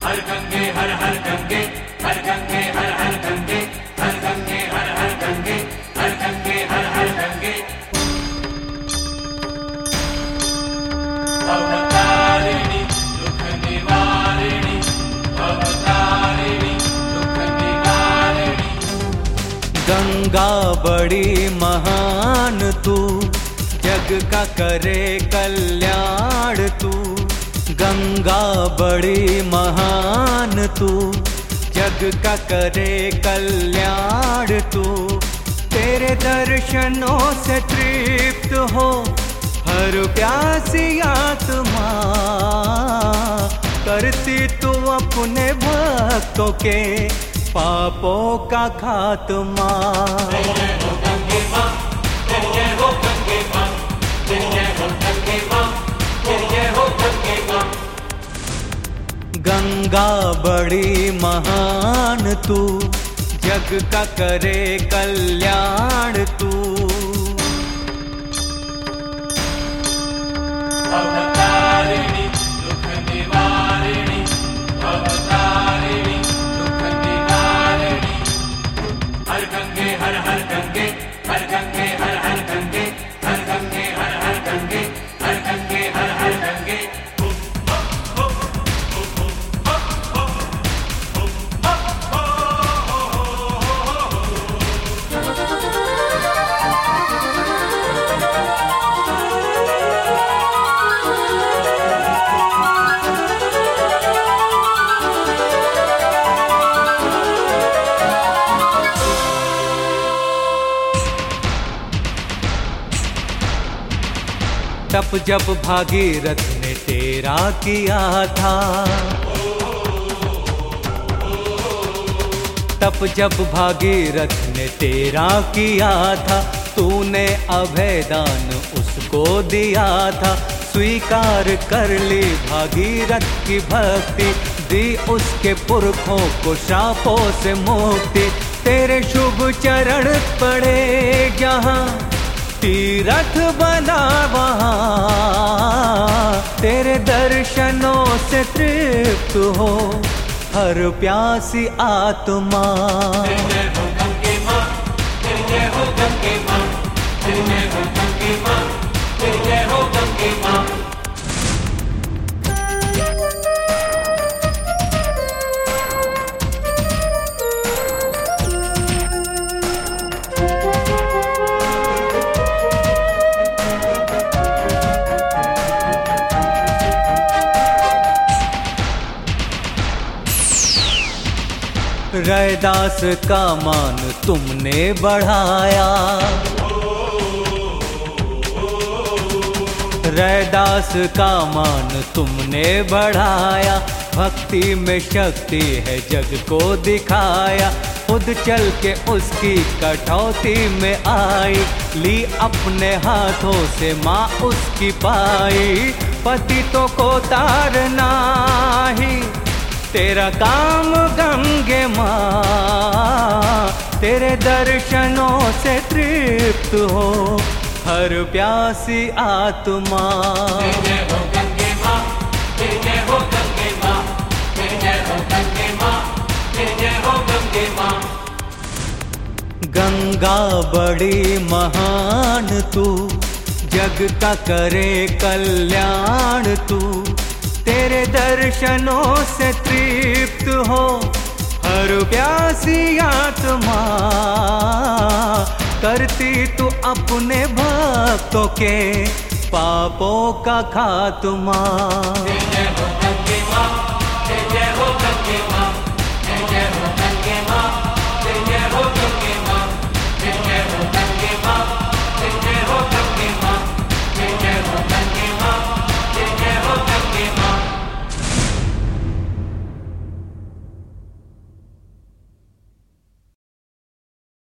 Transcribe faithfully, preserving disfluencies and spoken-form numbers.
हर गंगे हर हर गंगे, हर गंगे हर हर गंगे, हर गंगे हर हर गंगे, हर गंगे हर हर गंगे। भवतारिणी दुख निवारिणी, भवतारिणी दुख निवारिणी। गंगा बड़ी महान तू, जग का करे कल्याण तू। गंगा बड़ी महान तू, जग का करे कल्याण तू। तेरे दर्शनों से तृप्त हो हर प्यासी आत्मा, करती तू अपने भक्तों के पापों का खात्मा। जय हो गंगे मां, जय हो गंगे मां, जय हो गंगे मां, जय हो गंगे मां। गंगा बड़ी महान तू, जग का करे कल्याण तू। भवतारिणी दुख निवारिणी, भवतारिणी दुख निवारिणी। हर गंगे हर हर गंगे, हर गंगे हर हर गंगे, हर गंगे हर हर गंगे, हर गंगे हर हर गंगे। तप जब भागीरथ ने तेरा किया था, तप जब भागीरथ ने तेरा किया था, तूने अभयदान उसको दिया था। स्वीकार कर ली भागीरथ की भक्ति, दी उसके पुरखों को शापों से मुक्ति। तेरे शुभ चरण पड़े जहाँ, तीरथ बना वहाँ। तेरे दर्शनों से तृप्त हो हर प्यासी आत्मा। जय हो गंगे मां, जय हो गंगे मां, जय हो गंगे मां, जय हो गंगे मां। रैदास का मान तुमने बढ़ाया, रैदास का मान तुमने बढ़ाया। भक्ति में शक्ति है जग को दिखाया, खुद चल के उसकी कटौती में आई। ली अपने हाथों से माँ उसकी पाई, पतितों को तारना ही तेरा काम गंगे माँ। तेरे दर्शनों से तृप्त हो हर प्यासी आत्मा। जय हो गंगे मां, जय हो गंगे मां, जय हो गंगे मां, जय हो गंगे मां। गंगा बड़ी महान तू, जग का करे कल्याण तू। तेरे दर्शनों से तृप्त हो हर प्यासी आत्मा, करती तू अपने भक्तों के पापों का खात्मा। जय हो गंगे मां, जय हो गंगे मां, जय हो गंगे मां।